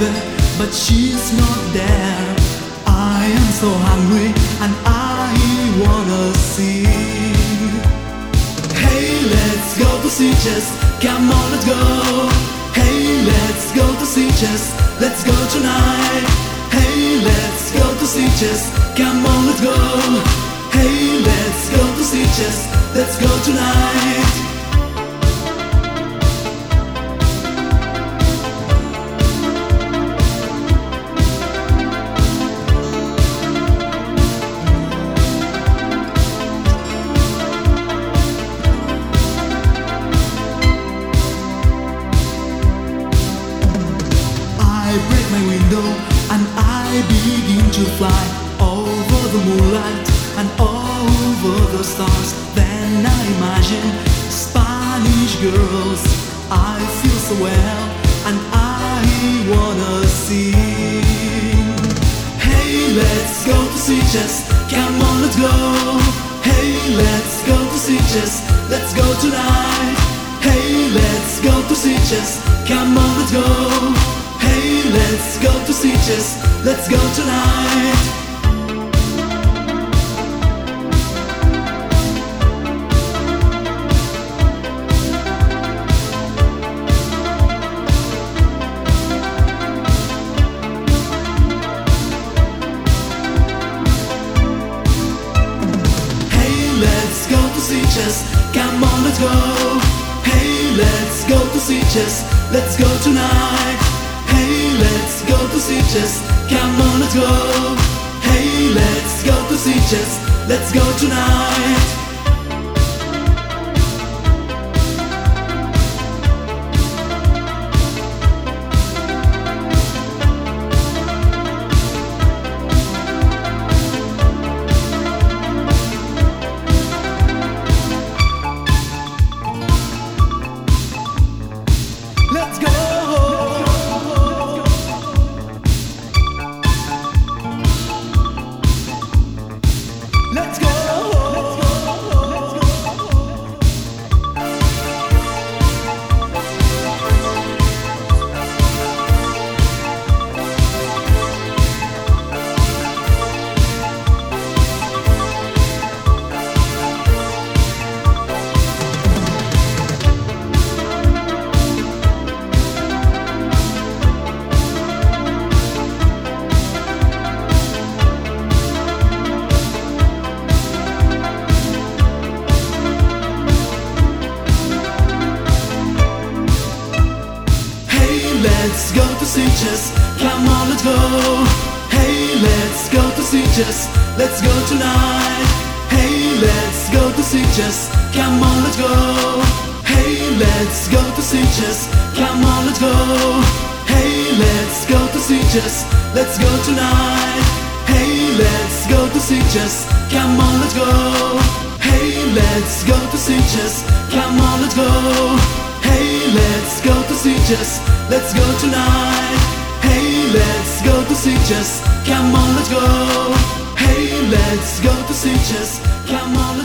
baby, but she's not there. I am so hungry and I wanna see. Hey, let's go to Sitges, come on, let's go. Hey, let's go to Sitges, let's go tonight. Hey, let's go to Sitges, come on, let's go. Hey, let's go to Sitges, let's go tonight. I break my window and I begin to fly over the moonlight and over the stars. Then I imagine Spanish girls. I feel so well and I wanna sing. Hey, let's go to Sitges, come on, let's go. Hey, let's go to Sitges, let's go tonight. Hey, let's go to Sitges, come on, let's go. Hey, let's go to Sitges, let's go tonight. Hey, let's go to Sitges, come on, let's go. Hey, let's go to Sitges, let's go tonight. Hey, let's go to Sitges, come on, let's go. Hey, let's go to Sitges, let's go tonight. Let's go. Let's go. Let's go to Sitges, come on, let's go. Hey, let's go to Sitges, let's go tonight. Hey, let's go to Sitges, come on, let's go. Hey, let's go to Sitges, come on, let's go. Hey, let's go to Sitges, let's go tonight. Hey, let's go to Sitges, come on, let's go. Hey, let's go to Sitges, come on, let's go. Hey, let's go to Sitges, let's go tonight. Hey, let's go to Sitges, come on, let's go. Hey, let's go to Sitges, come on.